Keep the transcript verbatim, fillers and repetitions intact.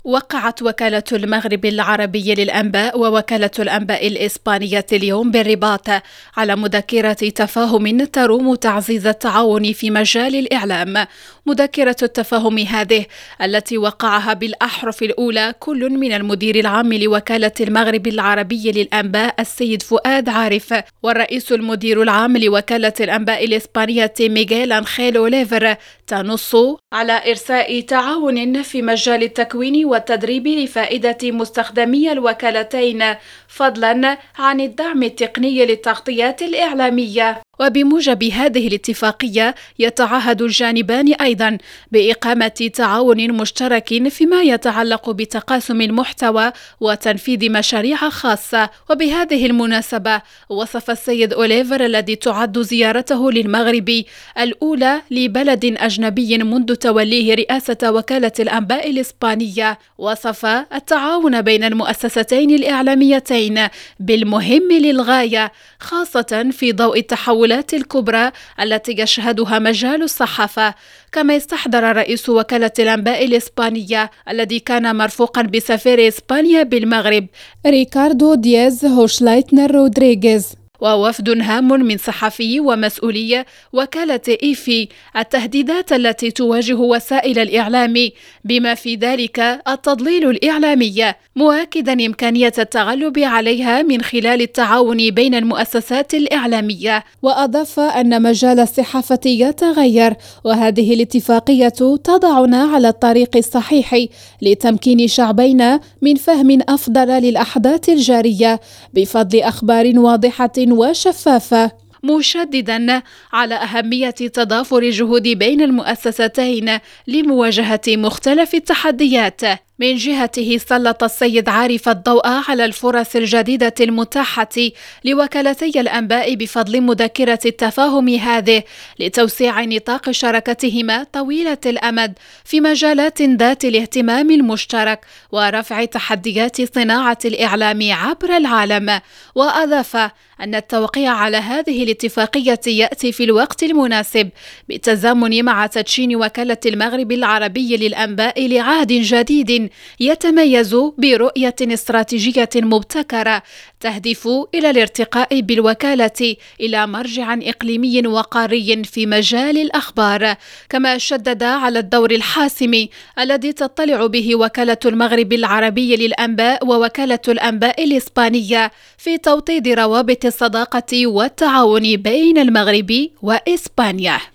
وقعت وكالة المغرب العربي للأنباء ووكالة الأنباء الإسبانية اليوم بالرباط على مذكرة تفاهم تروم تعزيز التعاون في مجال الإعلام. مذكرة التفاهم هذه التي وقعها بالأحرف الأولى كل من المدير العام لوكالة المغرب العربي للأنباء السيد فؤاد عارف والرئيس المدير العام لوكالة الأنباء الإسبانية ميغيل أنخيل أوليفر تنص على إرساء تعاون في مجال التكوين والتدريب لفائدة مستخدمي الوكالتين، فضلا عن الدعم التقني للتغطيات الإعلامية. وبموجب هذه الاتفاقية يتعهد الجانبان أيضا بإقامة تعاون مشترك فيما يتعلق بتقاسم المحتوى وتنفيذ مشاريع خاصة. وبهذه المناسبة وصف السيد أوليفر الذي تعد زيارته للمغرب الأولى لبلد أجنبي منذ توليه رئاسة وكالة الأنباء الإسبانية، وصف التعاون بين المؤسستين الإعلاميتين بالمهم للغاية، خاصة في ضوء التحولات الكبرى التي يشهدها مجال الصحافة. كما استحضر رئيس وكالة الأنباء الإسبانية الذي كان مرفوقا بسفير إسبانيا بالمغرب ريكاردو دياز هوشلايتنر رودريغيز ووفد هام من صحفي ومسؤولي وكالة إيفي التهديدات التي تواجه وسائل الإعلام بما في ذلك التضليل الإعلامي، مؤكدا إمكانية التغلب عليها من خلال التعاون بين المؤسسات الإعلامية. وأضاف أن مجال الصحافة يتغير، وهذه الاتفاقية تضعنا على الطريق الصحيح لتمكين شعبينا من فهم أفضل للأحداث الجارية بفضل أخبار واضحة وشفافة، مشددا على أهمية تضافر الجهود بين المؤسستين لمواجهة مختلف التحديات. من جهته سلط السيد عارف الضوء على الفرص الجديدة المتاحة لوكالتي الأنباء بفضل مذكرة التفاهم هذه لتوسيع نطاق شراكتهما طويلة الأمد في مجالات ذات الاهتمام المشترك ورفع تحديات صناعة الإعلام عبر العالم. وأضاف أن التوقيع على هذه الاتفاقية يأتي في الوقت المناسب بالتزامن مع تدشين وكالة المغرب العربي للأنباء لعهد جديد يتميز برؤية استراتيجية مبتكرة تهدف إلى الارتقاء بالوكالة إلى مرجع إقليمي وقاري في مجال الأخبار. كما شدد على الدور الحاسم الذي تطلع به وكالة المغرب العربي للأنباء ووكالة الأنباء الإسبانية في توطيد روابط الصداقة والتعاون بين المغرب وإسبانيا.